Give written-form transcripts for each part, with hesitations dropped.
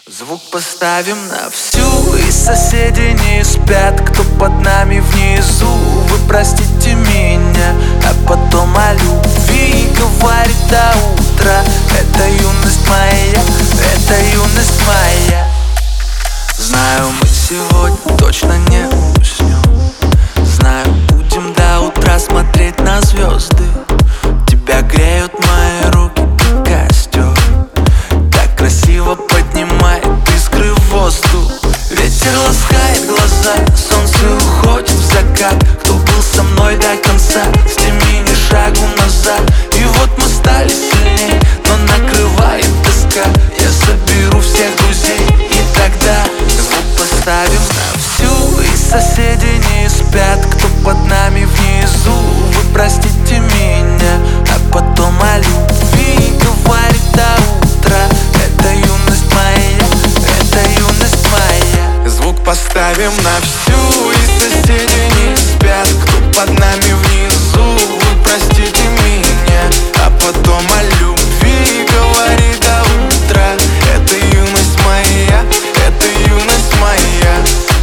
Звук поставим на всю, и соседи не спят. Кто под нами внизу, вы простите меня. А потом о любви говорит до утра. Это юность моя, это юность моя. Знаю, мы сегодня точно не уснем. Знаю, будем до утра смотреть на звезды. Тебя греют мои руки, как костер. Так красиво поднимает искры в воздух. Ветер ласкает глаза, солнце уходит в закат. Кто был со мной до конца, сними ни шагу назад. И вот мы стали сильней, но накрывает тоска. Я соберу всех друзей, и тогда звук поставим на всю, и соседи не спят. Кто под нами внизу, вы простите меня. А потом о любви говорит до утра. Это юность моя, это юность моя. Звук поставим на всю, и соседи не спят. Кто под нами внизу, вы простите меня. А потом о любви говорит до утра. Это юность моя, это юность моя.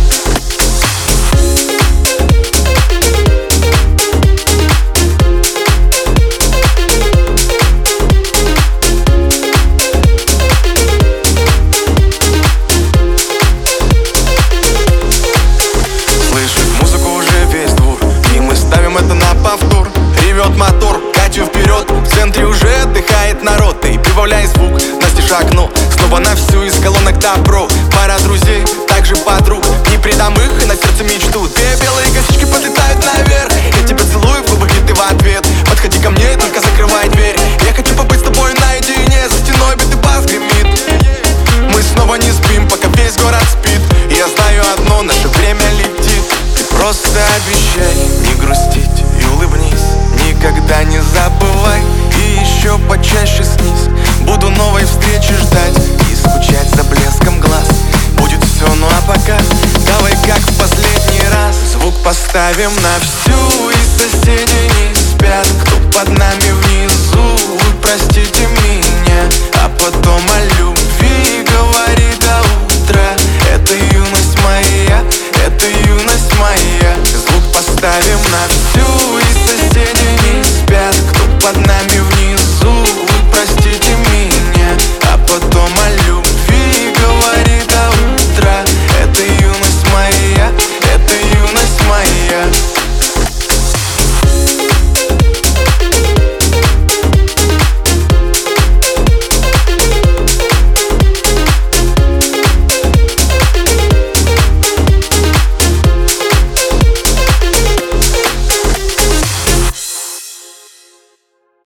Мотор, катю вперед, в центре уже отдыхает народ. И прибавляй звук, настежь окно, снова на всю из колонок добро. Пара друзей, также подруг, не предам их и на сердце мечту. Две белые косички подлетают наверх, я тебя целую в губы, и ты в ответ. Подходи ко мне, только закрывай дверь. Я хочу побыть с тобой наедине, за стеной бит и бас гремит. Мы снова не спим, пока весь город спит. И я знаю одно, наше время летит. Ты просто обещай не грустить и улыбнись. Никогда не забывай и еще почаще снись. Буду новой встречи ждать и скучать за блеском глаз. Будет все, ну а пока давай как в последний раз. Звук поставим на всю, и соседи